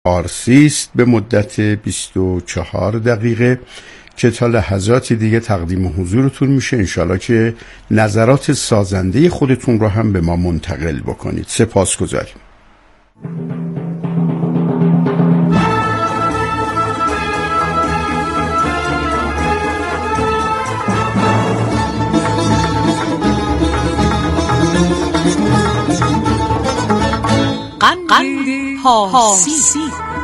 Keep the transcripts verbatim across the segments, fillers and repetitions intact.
پارسی است به مدت بیست و چهار دقیقه که تا لحظاتی دیگه تقدیم حضورتون میشه. انشالله که نظرات سازنده خودتون رو هم به ما منتقل بکنید. سپاس گذاریم. قند پارسی.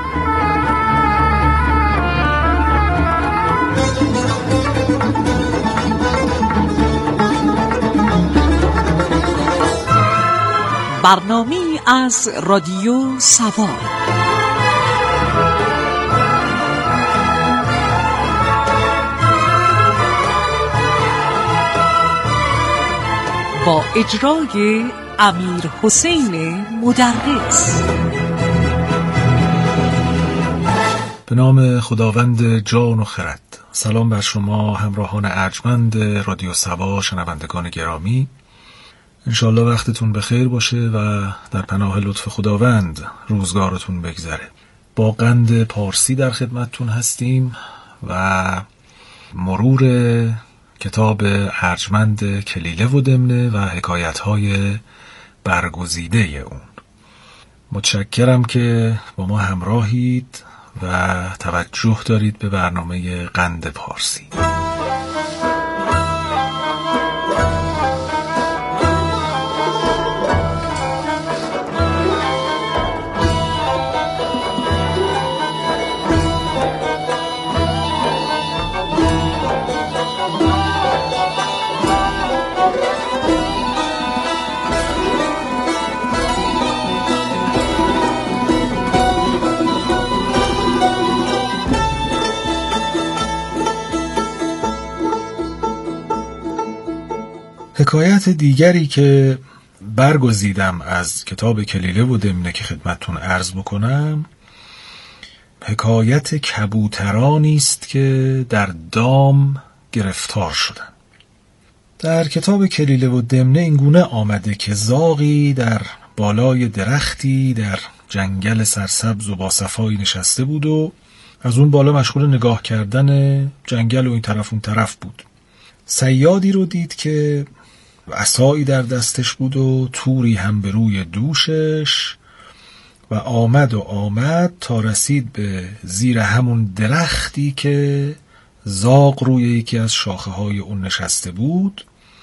برنامه‌ای از رادیو سوار. با اجرای امیر حسین مدرس. به نام خداوند جان و خرد. سلام بر شما همراهان ارجمند رادیو سوا، شنوندگان گرامی. انشالله وقتتون بخیر باشه و در پناه لطف خداوند روزگارتون بگذره. با قند پارسی در خدمتتون هستیم و مرور کتاب ارجمند کلیله و دمنه و حکایت‌های برگزیده اون. متشکرم که با ما همراهید و توجه دارید به برنامه قند پارسی. حکایت دیگری که برگزیدم از کتاب کلیله و دمنه که خدمتتون عرض بکنم، حکایت کبوترانی است که در دام گرفتار شدند. در کتاب کلیله و دمنه اینگونه آمده که زاغی در بالای درختی در جنگل سرسبز و باصفایی نشسته بود و از اون بالا مشغول نگاه کردن جنگل و این طرف اون طرف بود. صیادی رو دید که عصایی در دستش بود و توری هم به روی دوشش و آمد و آمد تا رسید به زیر همون درختی که زاغ روی یکی از شاخه های اون نشسته بود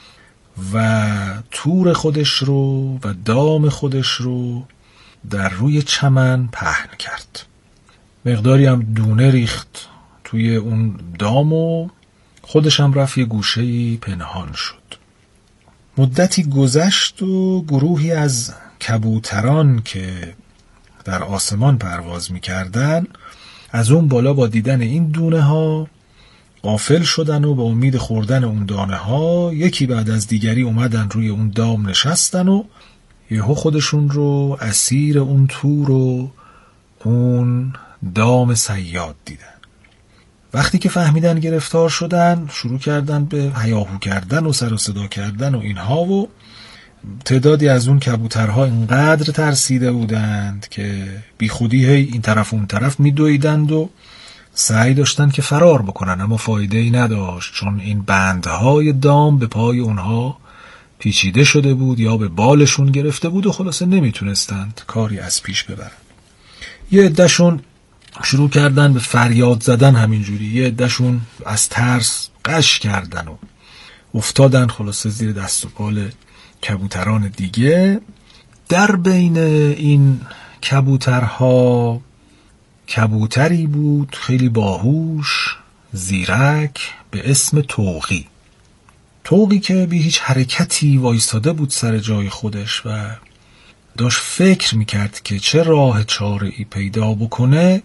و تور خودش رو و دام خودش رو در روی چمن پهن کرد. مقداری هم دونه ریخت توی اون دام و خودش هم رفت یه گوشه‌ای پنهان شد. مدتی گذشت و گروهی از کبوتران که در آسمان پرواز می‌کردن از اون بالا با دیدن این دونه ها غافل شدن و با امید خوردن اون دانه ها یکی بعد از دیگری اومدن روی اون دام نشستن و یهو خودشون رو اسیر اون تور و اون دام صیاد دیدن. وقتی که فهمیدن گرفتار شدن شروع کردن به هیاهو کردن و سر و صدا کردن و اینها و تعدادی از اون کبوترها اینقدر ترسیده بودند که بی خودی هی این طرف اون طرف می دویدند و سعی داشتن که فرار بکنن، اما فایده ای نداشت چون این بندهای دام به پای اونها پیچیده شده بود یا به بالشون گرفته بود و خلاصه نمیتونستند کاری از پیش ببرن. یه عده‌شون شروع کردن به فریاد زدن همینجوری، یه عده‌شون از ترس قش کردن و افتادن خلاصه زیر دست و پال کبوتران دیگه. در بین این کبوترها کبوتری بود خیلی باهوش زیرک به اسم طوقی. طوقی که بی هیچ حرکتی وایستاده بود سر جای خودش و داشت فکر میکرد که چه راه چاره‌ای پیدا بکنه.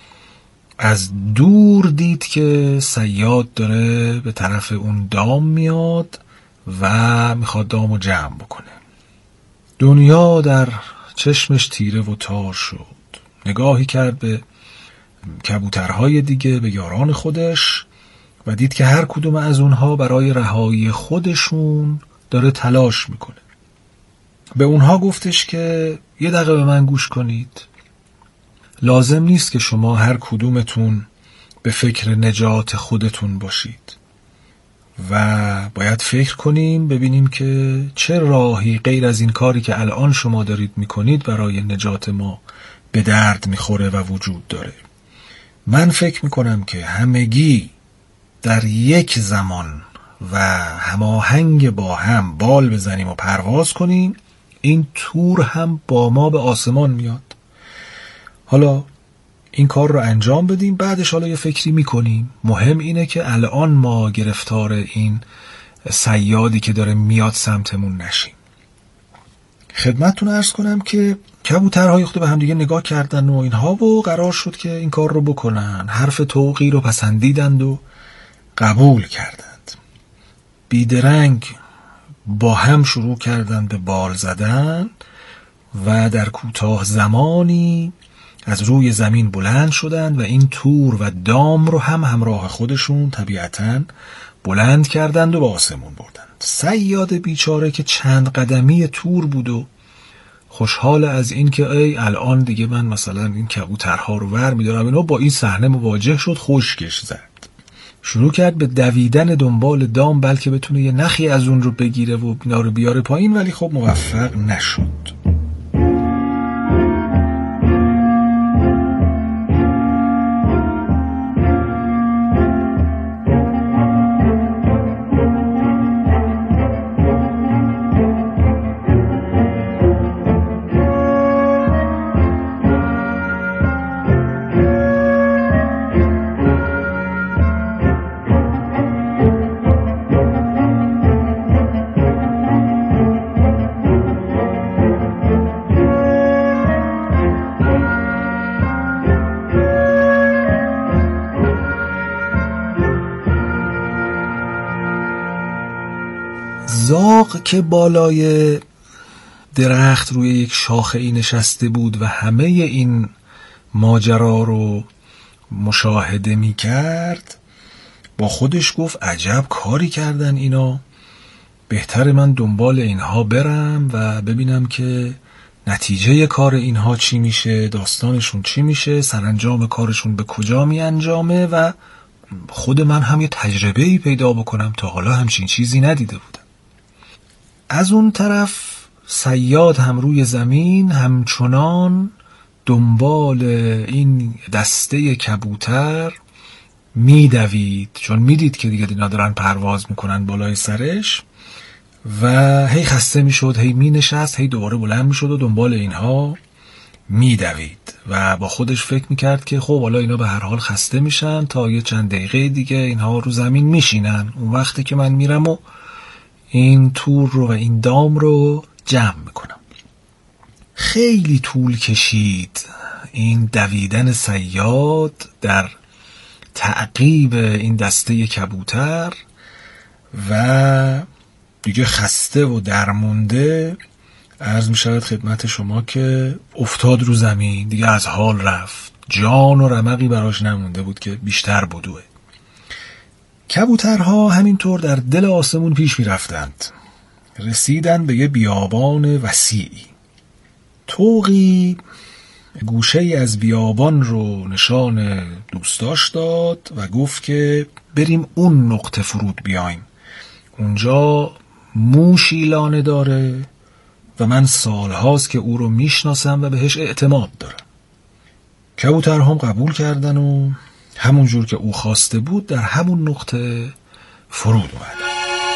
از دور دید که صیاد داره به طرف اون دام میاد و میخواد دامو جمع بکنه. دنیا در چشمش تیره و تار شد. نگاهی کرد به کبوترهای دیگه، به یاران خودش و دید که هر کدوم از اونها برای رهایی خودشون داره تلاش میکنه. به اونها گفتش که یه دقیقه به من گوش کنید. لازم نیست که شما هر کدومتون به فکر نجات خودتون باشید و باید فکر کنیم ببینیم که چه راهی غیر از این کاری که الان شما دارید میکنید برای نجات ما به درد میخوره و وجود داره. من فکر میکنم که همگی در یک زمان و هماهنگ با هم بال بزنیم و پرواز کنیم، این تور هم با ما به آسمان میاد. حالا این کار رو انجام بدیم، بعدش حالا یه فکری میکنیم. مهم اینه که الان ما گرفتار این صیادی که داره میاد سمتمون نشیم. خدمتتون عرض کنم که کبوترهای خود به هم دیگه نگاه کردن و اینها و قرار شد که این کار رو بکنن. حرف توقی رو پسندیدند و قبول کردند. بیدرنگ با هم شروع کردند به بال زدن و در کوتاه زمانی از روی زمین بلند شدند و این تور و دام رو هم همراه خودشون طبیعتاً بلند کردند و به آسمون بردند. صیاد بیچاره که چند قدمی تور بود و خوشحال از این که ای الان دیگه من مثلا این کبوترها رو ور میدارم، اینا با این صحنه مواجه شد، خشکش زد. شروع کرد به دویدن دنبال دام بلکه بتونه یه نخی از اون رو بگیره و اینا رو بیاره پایین، ولی خب موفق نشد. زاغ که بالای درخت روی یک شاخه ای نشسته بود و همه این ماجرا رو مشاهده می کرد، با خودش گفت عجب کاری کردن اینا، بهتر من دنبال اینها برم و ببینم که نتیجه کار اینها چی میشه، داستانشون چی میشه، سرانجام کارشون به کجا می انجامه و خود من هم یه تجربه‌ای پیدا بکنم، تا حالا همچین چیزی ندیده بودم. از اون طرف صیاد هم روی زمین همچنان دنبال این دسته کبوتر میدوید، چون میدید که دیگه اینا دارن پرواز میکنن بالای سرش و هی خسته میشد، هی مینشست، هی دوباره بلند میشد و دنبال اینها میدوید و با خودش فکر میکرد که خب حالا اینا به هر حال خسته میشن، تا یه چند دقیقه دیگه اینها رو زمین میشینن، اون وقتی که من میرم و این تور رو و این دام رو جمع میکنم. خیلی طول کشید این دویدن صیاد در تعقیب این دسته کبوتر و دیگه خسته و درمونده عرض میشود خدمت شما که افتاد رو زمین، دیگه از حال رفت، جان و رمقی براش نمونده بود که بیشتر بدوه. کبوترها همینطور در دل آسمون پیش می رفتند. رسیدن به یه بیابان وسیعی. طوقی گوشه ای از بیابان رو نشان دوستاش داد و گفت که بریم اون نقطه فرود بیایم. اونجا موشی لانه داره و من سالهاست که او رو میشناسم و بهش اعتماد دارم. کبوترها هم قبول کردن و همون جور که او خواسته بود در همون نقطه فرود اومدن.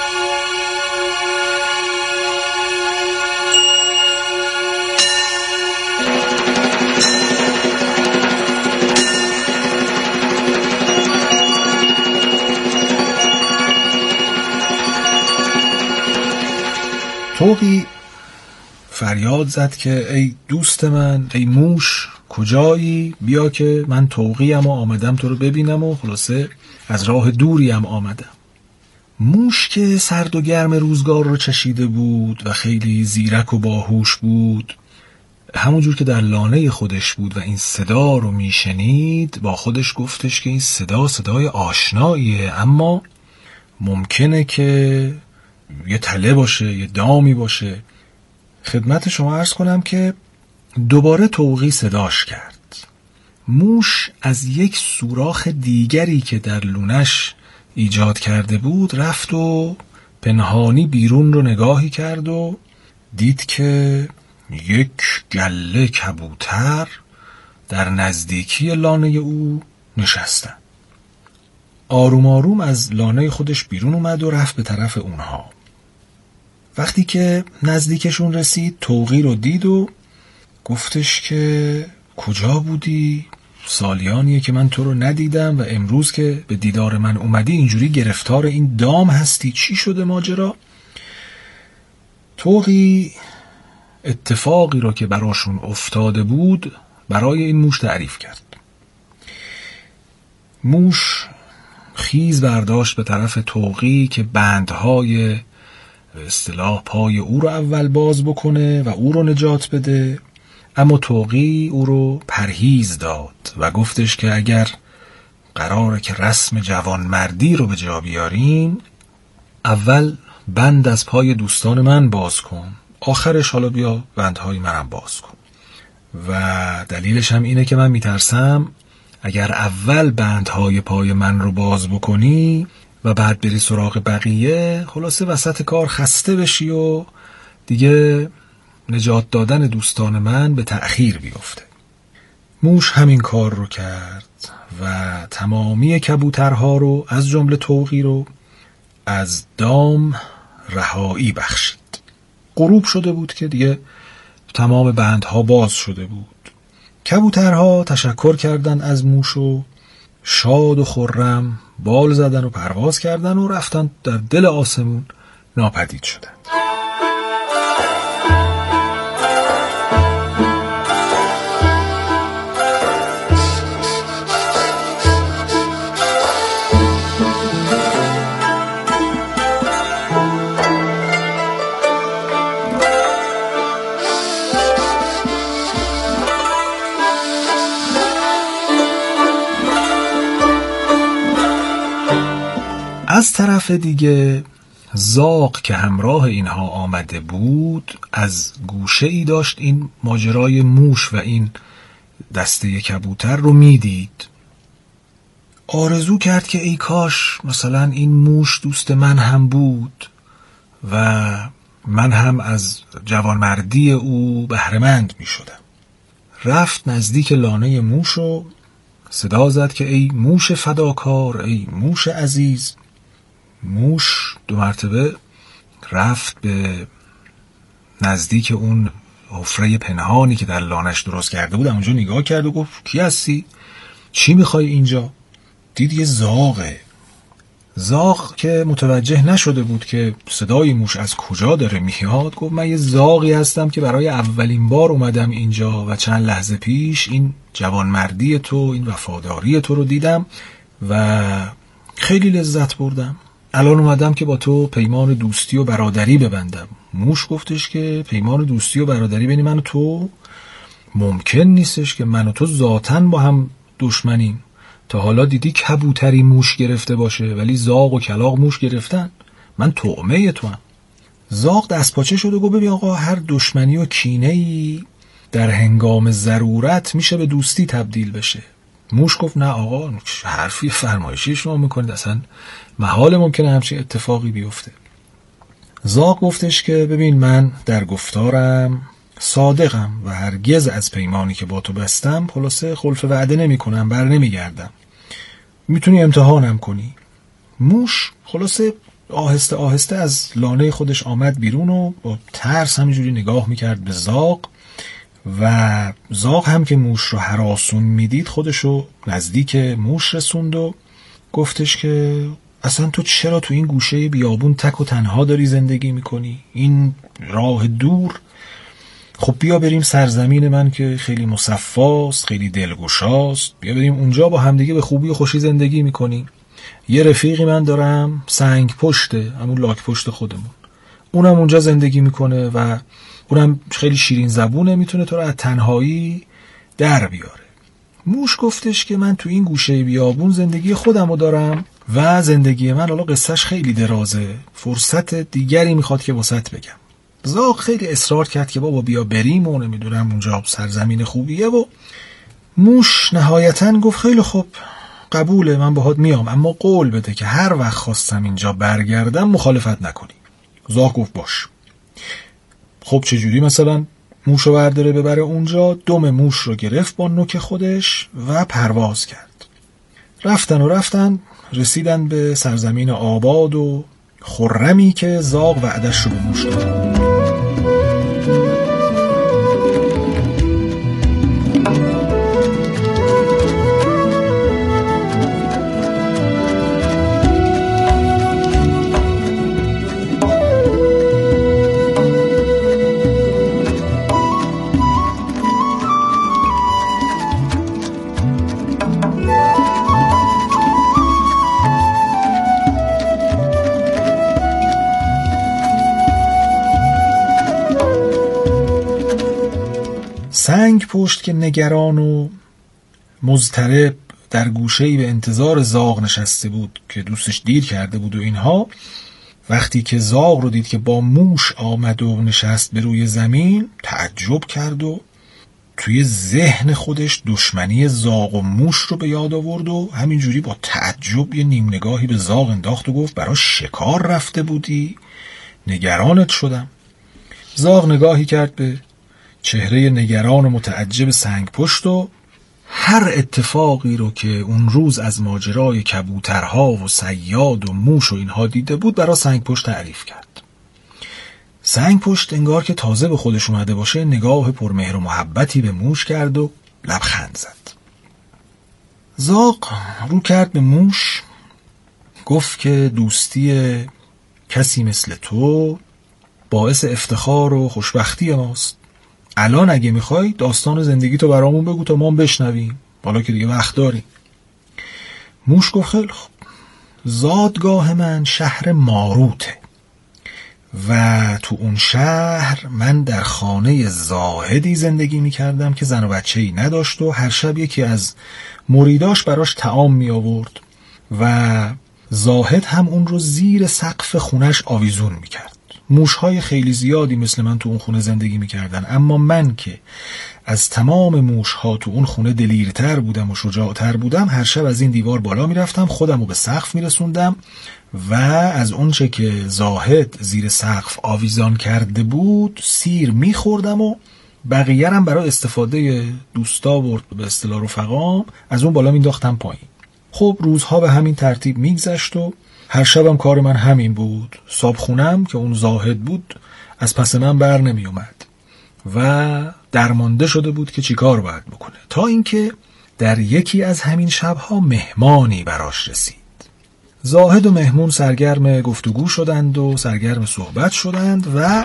طوقی فریاد زد که ای دوست من، ای موش، کجایی؟ بیا که من طوقیم و آمدم تو رو ببینم و خلاصه از راه دوریم آمدم. موش که سرد و گرم روزگار رو چشیده بود و خیلی زیرک و باهوش بود، همونجور که در لانه خودش بود و این صدا رو میشنید با خودش گفتش که این صدا صدای آشناییه، اما ممکنه که یه تله باشه، یه دامی باشه. خدمت شما عرض کنم که دوباره طوقی صداش کرد. موش از یک سوراخ دیگری که در لونش ایجاد کرده بود رفت و پنهانی بیرون رو نگاهی کرد و دید که یک گله کبوتر در نزدیکی لانه او نشستن. آروم آروم از لانه خودش بیرون اومد و رفت به طرف اونها. وقتی که نزدیکشون رسید طوقی رو دید و گفتش که کجا بودی؟ سالیانیه که من تو رو ندیدم و امروز که به دیدار من اومدی اینجوری گرفتار این دام هستی، چی شده ماجرا؟ طوقی اتفاقی رو که براشون افتاده بود برای این موش تعریف کرد. موش خیز برداشت به طرف طوقی که بندهای به اصطلاح پای او رو اول باز بکنه و او رو نجات بده، اما طوقی او رو پرهیز داد و گفتش که اگر قراره که رسم جوانمردی رو به جا بیارین، اول بند از پای دوستان من باز کن، آخرش حالا بیا بندهای منم باز کن. و دلیلش هم اینه که من میترسم اگر اول بندهای پای من رو باز بکنی و بعد بری سراغ بقیه، خلاصه وسط کار خسته بشی و دیگه نجات دادن دوستان من به تأخیر بیفته. موش همین کار رو کرد و تمامی کبوترها رو از جمله طوقی رو از دام رهایی بخشید. غروب شده بود که دیگه تمام بندها باز شده بود. کبوترها تشکر کردن از موش و شاد و خرم بال زدن و پرواز کردن و رفتن در دل آسمون ناپدید شدن. از طرف دیگه زاغ که همراه اینها آمده بود از گوشه ای داشت این ماجرای موش و این دسته کبوتر رو میدید. آرزو کرد که ای کاش مثلا این موش دوست من هم بود و من هم از جوانمردی او بهره‌مند می شدم. رفت نزدیک لانه موش و صدا زد که ای موش فداکار، ای موش عزیز. موش دو مرتبه رفت به نزدیک اون حفره پنهانی که در لانش درست کرده بود، اونجا نگاه کرد و گفت کی هستی؟ چی میخوای اینجا؟ دید یه زاغه. زاغ که متوجه نشده بود که صدای موش از کجا داره میاد، گفت من یه زاغی هستم که برای اولین بار اومدم اینجا و چند لحظه پیش این جوانمردی تو، این وفاداری تو رو دیدم و خیلی لذت بردم. الان اومدم که با تو پیمان دوستی و برادری ببندم. موش گفتش که پیمان دوستی و برادری بین من و تو ممکن نیستش که من و تو ذاتاً با هم دشمنیم. تا حالا دیدی کبوتری موش گرفته باشه ولی زاغ و کلاغ موش گرفتن؟ من طعمه تو هم. زاغ دست پاچه شد و گفت ببین آقا، هر دشمنی و کینه‌ای در هنگام ضرورت میشه به دوستی تبدیل بشه. موش گفت نه آقا، حرفی فرمایشی شما میکنید، اصلا محال ممکنه همچین اتفاقی بیفته. زاغ گفتش که ببین من در گفتارم صادقم و هرگز از پیمانی که با تو بستم خلاصه خلف وعده نمی کنم، بر نمی گردم. میتونی امتحانم کنی. موش خلاصه آهسته آهسته از لانه خودش آمد بیرون و با ترس همینجوری نگاه میکرد به زاغ و زاغ هم که موش رو هراسون میدید خودشو نزدیک موش رسوند و گفتش که اصلا تو چرا تو این گوشه بیابون تک و تنها داری زندگی میکنی؟ این راه دور، خب بیا بریم سرزمین من که خیلی مصفاست، خیلی دلگشاست، بیا بریم اونجا با همدیگه به خوبی و خوشی زندگی میکنیم. یه رفیقی من دارم سنگ پشته، همون لاک پشت خودمون، اونم اونجا زندگی میکنه و اونم خیلی شیرین زبونه، میتونه تو رو از تنهایی در بیاره. موش گفتش که من تو این گوشه بیابون زندگی خودمو دارم و زندگی من حالا قصهش خیلی درازه، فرصت دیگری میخواد که واسط بگم. زاغ خیلی اصرار کرد که بابا بیا بریم و نمیدونم اونجا سرزمین خوبیه و موش نهایتاً گفت خیلی خوب، قبوله، من باهات میام، اما قول بده که هر وقت خواستم اینجا برگردم مخالفت نکنی. زاغ گفت باش. خب چجوری مثلا موش رو برداره ببره اونجا؟ دم موش رو گرفت با نوک خودش و پرواز کرد. رفتن و رفتن رسیدن به سرزمین آباد و خرمی که زاغ وعدش رو به موش داد. سنگ پشت که نگران و مضطرب در گوشه‌ای به انتظار زاغ نشسته بود که دوستش دیر کرده بود و اینها، وقتی که زاغ رو دید که با موش آمد و نشست به روی زمین، تعجب کرد و توی ذهن خودش دشمنی زاغ و موش رو به یاد آورد و همینجوری با تعجب یه نیم نگاهی به زاغ انداخت و گفت برای شکار رفته بودی؟ نگرانت شدم. زاغ نگاهی کرد به چهره نگران و متعجب سنگ پشت و هر اتفاقی رو که اون روز از ماجرای کبوترها و صیاد و موش و اینها دیده بود برای سنگ پشت تعریف کرد. سنگ پشت انگار که تازه به خودش اومده باشه نگاه پرمهر و محبتی به موش کرد و لبخند زد. زاغ رو کرد به موش، گفت که دوستی کسی مثل تو باعث افتخار و خوشبختی ماست. الان اگه میخوای داستان زندگی تو برامون بگو تا ما هم بشنویم، حالا که دیگه وقت داری. موش گفت خیلی خوب. زادگاه من شهر ماروته و تو اون شهر من در خانه زاهدی زندگی میکردم که زن و بچه‌ای نداشت و هر شب یکی از مریداش براش طعام می آورد و زاهد هم اون رو زیر سقف خونش آویزون میکرد. موشهای خیلی زیادی مثل من تو اون خونه زندگی میکردن، اما من که از تمام موشها تو اون خونه دلیرتر بودم و شجاعتر بودم، هر شب از این دیوار بالا میرفتم، خودم رو به سقف میرسوندم و از اون چه که زاهد زیر سقف آویزان کرده بود سیر میخوردم و بقیه هم برای استفاده دوستا و به اصطلاح رفقام از اون بالا مینداختم پایین. خب روزها به همین ترتیب میگذشت و هر شبم کار من همین بود. صابخونم که اون زاهد بود از پس من بر نمی اومد و درمانده شده بود که چی کار باید بکنه، تا اینکه در یکی از همین شبها مهمانی براش رسید. زاهد و مهمون سرگرم گفتگو شدند و سرگرم صحبت شدند و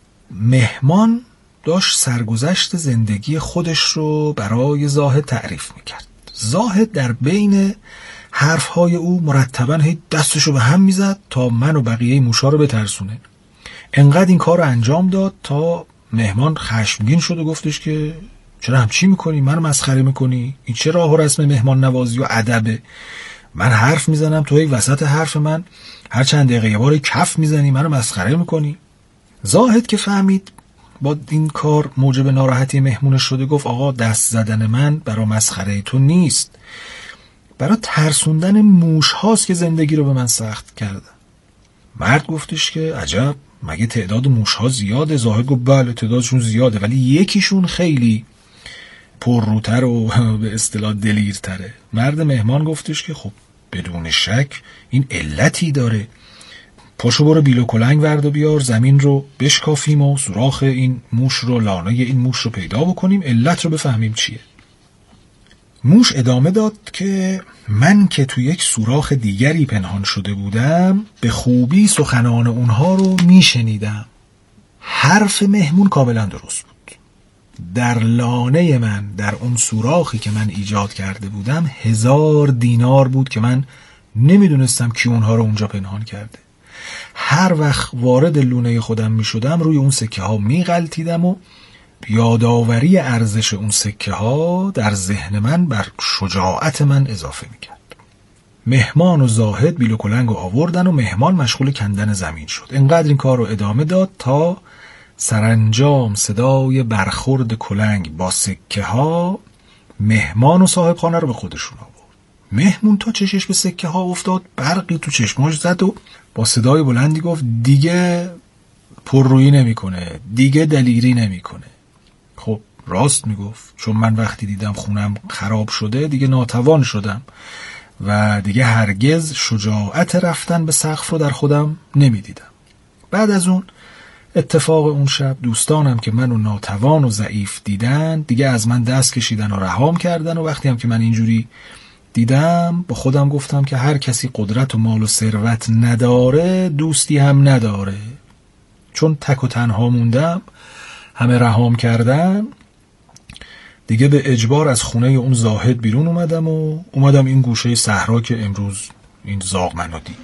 مهمان داشت سرگذشت زندگی خودش رو برای زاهد تعریف میکرد. زاهد در بین حرفهای او مرتباً هی دستشو به هم میزد تا من و بقیه موشا رو بترسونه. انقدر این کار رو انجام داد تا مهمان خشمگین شد و گفتش که چرا همچی میکنی؟ منو مسخره میکنی؟ این چه راه و رسم مهمان نوازی و ادبه؟ من حرف میزنم تو هی وسط حرف من هر چند دقیقه یه بار کف میزنی، منو مسخره میکنی. زاهد که فهمید با این کار موجب ناراحتی مهمونش شده گفت آقا دست زدن من برای مسخره تو نیست، برای ترسوندن موش هاست که زندگی رو به من سخت کرده. مرد گفتش که عجب، مگه تعداد موش ها زیاده؟ زاهد گفت بله تعدادشون زیاده، ولی یکیشون خیلی پرروتر و به اصطلاح دلیرتره. مرد مهمان گفتش که خب بدون شک این علتی داره، پاشو برو بیل و کلنگ ورد و بیار، زمین رو بشکافیم و سوراخ این موش رو، لانه این موش رو پیدا بکنیم، علت رو بفهمیم چیه. موش ادامه داد که من که تو یک سوراخ دیگری پنهان شده بودم به خوبی سخنان اونها رو میشنیدم. حرف مهمون کاملا درست بود. در لانه من، در اون سوراخی که من ایجاد کرده بودم، هزار دینار بود که من نمیدونستم کی اونها رو اونجا پنهان کرده. هر وقت وارد لونه خودم میشدم روی اون سکه ها میغلطیدم و یادآوری ارزش اون سکه ها در ذهن من بر شجاعت من اضافه میکرد. مهمان و زاهد بیل و کلنگ رو آوردن و مهمان مشغول کندن زمین شد. انقدر این کار رو ادامه داد تا سرانجام صدای برخورد کلنگ با سکه ها مهمان و صاحب خانه رو به خودشون آورد. مهمون تا چشش به سکه ها افتاد، برقی تو چشماش زد و با صدای بلندی گفت دیگه پررویی نمی کنه، دیگه دلیری نمی کنه. خب راست می گفت، چون من وقتی دیدم خونم خراب شده دیگه ناتوان شدم و دیگه هرگز شجاعت رفتن به سقف رو در خودم نمی دیدم. بعد از اون اتفاق اون شب دوستانم که منو ناتوان و ضعیف دیدن دیگه از من دست کشیدن و رهام کردن و وقتی هم که من اینجوری دیدم با خودم گفتم که هر کسی قدرت و مال و ثروت نداره دوستی هم نداره. چون تک و تنها موندم، همه رهام کردن، دیگه به اجبار از خونه اون زاهد بیرون اومدم و اومدم این گوشه صحرا که امروز این زاغ منو دید.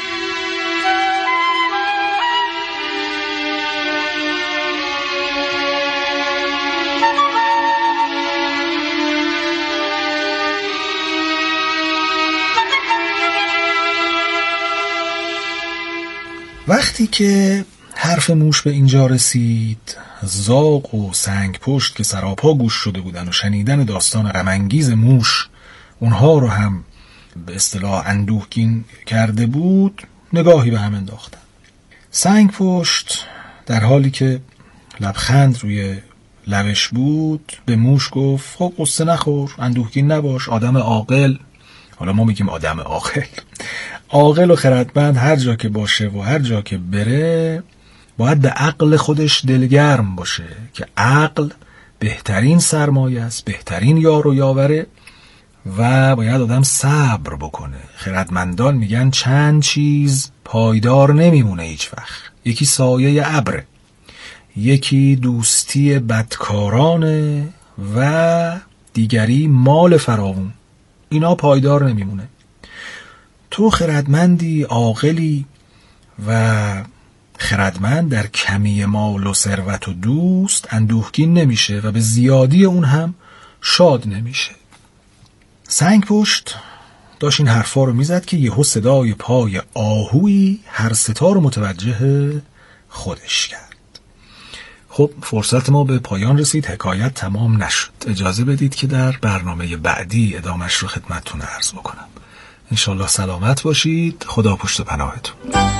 وقتی که حرف موش به اینجا رسید، زاغ و سنگ پشت که سراپا گوش شده بودن و شنیدن داستان غم‌انگیز موش اونها رو هم به اصطلاح اندوهگین کرده بود، نگاهی به هم انداختن. سنگ پشت در حالی که لبخند روی لبش بود به موش گفت خب قصه نخور، اندوهگین نباش، آدم عاقل، حالا ما میگیم آدم عاقل، عاقل و خردمند هر جا که باشه و هر جا که بره باید به عقل خودش دلگرم باشه که عقل بهترین سرمایه است، بهترین یار و یاوره و باید آدم صبر بکنه. خردمندان میگن چند چیز پایدار نمیمونه هیچ وقت. یکی سایه ابره، یکی دوستی بدکارانه و دیگری مال فراوون. اینا پایدار نمیمونه. تو خردمندی، عاقلی و خردمند در کمی مال و ثروت و دوست اندوهگین نمیشه و به زیادی اون هم شاد نمیشه. سنگ پشت داشت این حرفا رو میزد که یهو صدای پای آهویی هر ستا رو متوجه خودش کرد. خب فرصت ما به پایان رسید، حکایت تمام نشد. اجازه بدید که در برنامه بعدی ادامش رو خدمتتون عرض بکنم. انشالله سلامت باشید. خدا پشت پناهتون.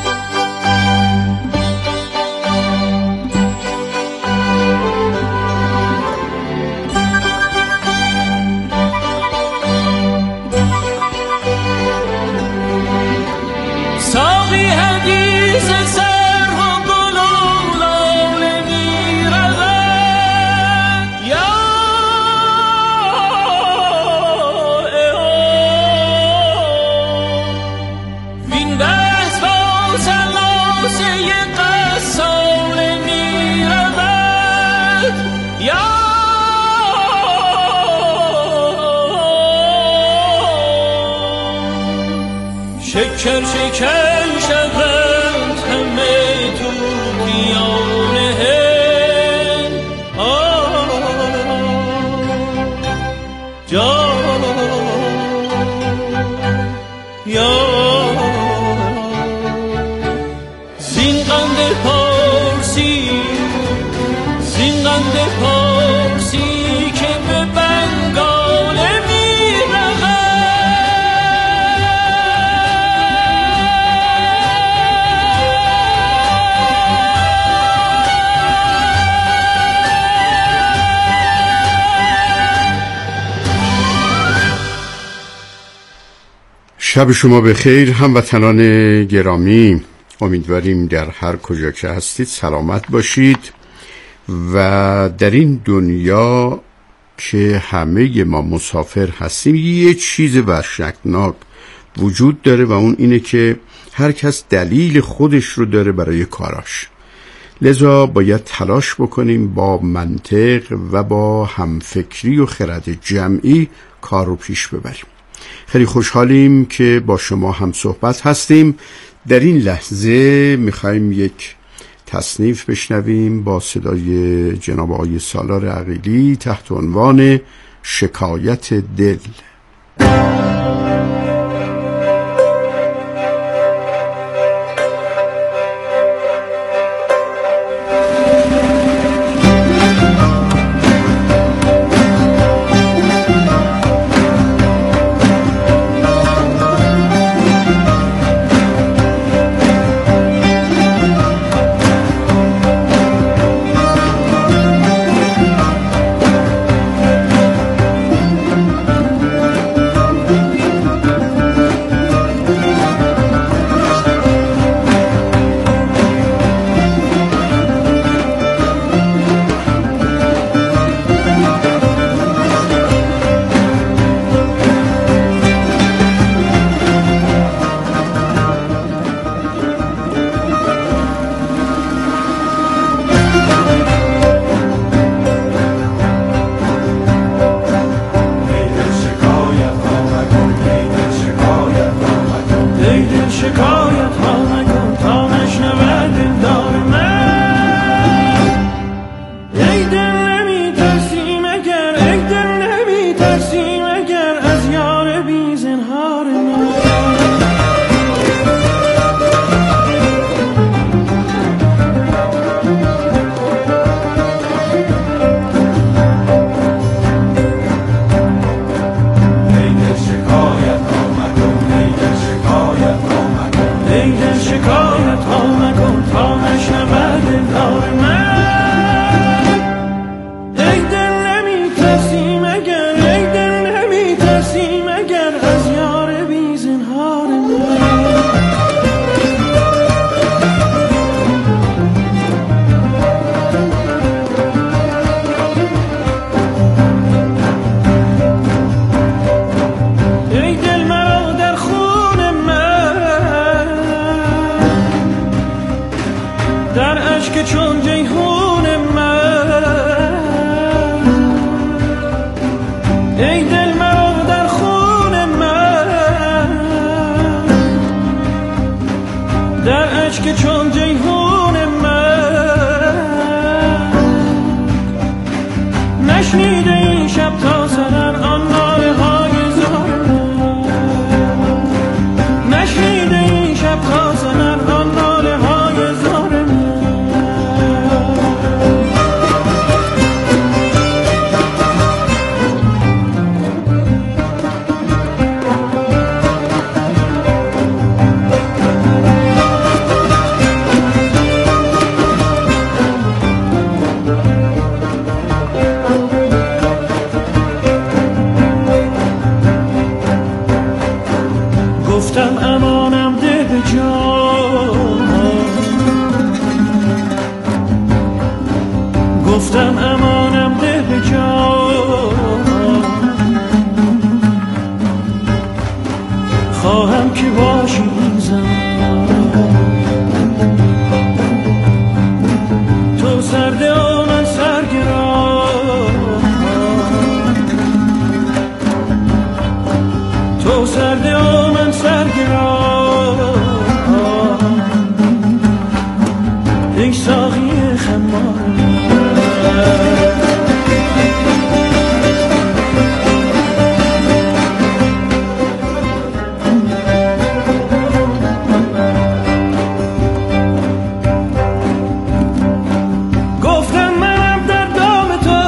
شکر شکر شوند همه تو دیانه جا یا زین قند پارسی زین قند پارسی که به بنگاله شب شما بخیر هموطنان گرامی، امیدواریم در هر کجا که هستید سلامت باشید و در این دنیا که همه ما مسافر هستیم یه چیز وحشتناک وجود داره و اون اینه که هر کس دلیل خودش رو داره برای کاراش، لذا باید تلاش بکنیم با منطق و با همفکری و خرد جمعی کار رو پیش ببریم. خیلی خوشحالیم که با شما هم صحبت هستیم. در این لحظه میخوایم یک تصنیف بشنویم با صدای جناب آقای سالار عقیلی تحت عنوان شکایت دل. اشک چون جیهون من، ای دل مرا در خون من، در اشک چون جیهون من. نشنیده این شب تا سحر آن ناله های زار من، نشنیده این شب تا سحر آن ناله های زار من. گفتم امانم ده به جان، گفتم امانم ده به جان، خواهم که باشی این زمان. تو سرده و من سرگران، تو سرده و من سرگران، ای ساقی خمار. گفتم منم در دام تو،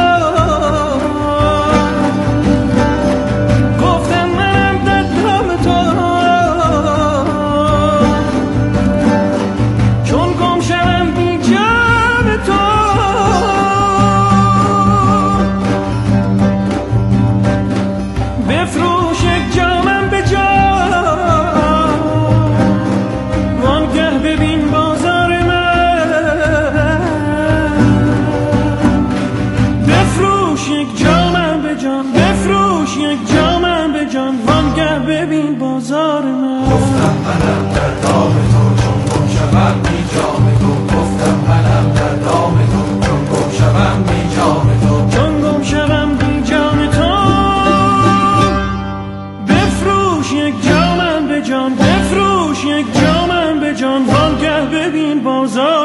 گفتم منم در دام تو، چون گم شوم بی جام تو. بفروش یک جام